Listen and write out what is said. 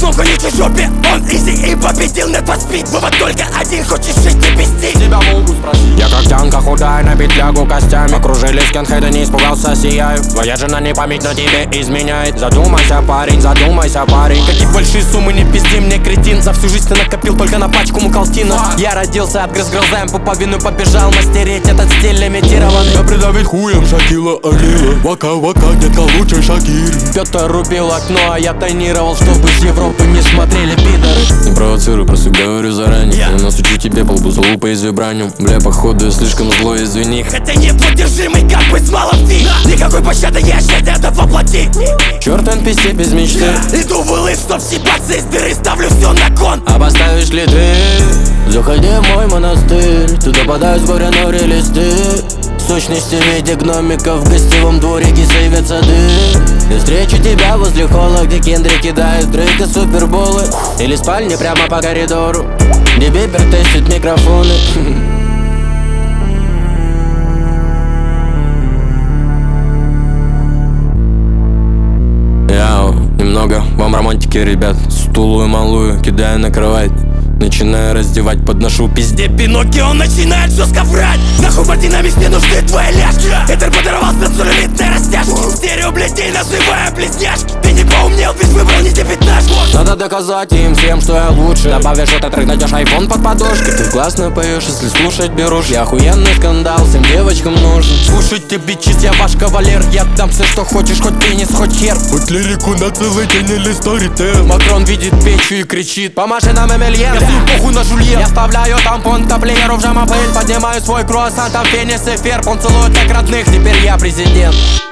сумку не в жопе. Он изи и победил Need for Speed. Вывод только один, хочешь жить, не пизди. Тебя могут спросить. Я как тянка худая, набит лягу костями. Окружили скинхеды, не испугался, сияю. Твоя жена не память, но тебе изменяет. Задумайся, парень, задумайся, парень. Какие большие суммы, не пизди мне, кретин. За всю жизнь ты накопил только на пачку мукалтина. Я родился, отгрыз грозаем пуповину, побежал мастерить этот стиль имитированный. Я придавить хуем Шакила Алила. Вака-вака, детка, лучше Шакири. Петр рубил окно, а я тонировал, чтобы с Европы не смотрели пидоры. Не провоцирую, просто говорю заранее. Я насучу тебе по лбу за лупой из вибраниум. Бля, походу я слишком злой, извини. Хотя неподдержимый, как быть с малым ты. Никакой пощады, я счет это воплоти. Черт NPC без мечты. Иду в улыб, чтоб съебаться из дыры, ставлю все на кон. А поставишь ли ты? Заходи в мой монастырь, туда подай с горя нори листы. В сущности в виде гномиков в гостевом дворике сейвят сады. Я встречу тебя возле холла, где Кендри кидает Дрейк и суперболы. Или спальни прямо по коридору, где Бибер тестит микрофоны. Яу, немного вам романтики, ребят. Стулую малую кидаю на кровать, начинаю раздевать, подношу пизде. Пиноккио начинает жестко врать. Нахуй бординамик, не нужны твои ляжки. Этер подаровал спеццеллюлитные растяжки. Стерео блядей называем близняшки. Ты не поумнел, ведь выбрал не те пятнашки. Надо доказать им всем, что я лучше. Добавишь этот трек, найдешь айфон под подушкой. Ты классно поешь, если слушать берушь. Я охуенный скандал, всем девочкам нужен. Слушайте, бичись, я ваш кавалер. Я дам все, что хочешь, хоть пенис, хоть хер. Хоть лирику на целый день или сторитейл. Макрон видит печу и кричит: помаши нам Эмельен. Я им похуй на жульен. Я вставляю тампон таплееру в жамапель. Поднимаю свой круассан, там фенис и ферб. Он целует как родных, теперь я президент.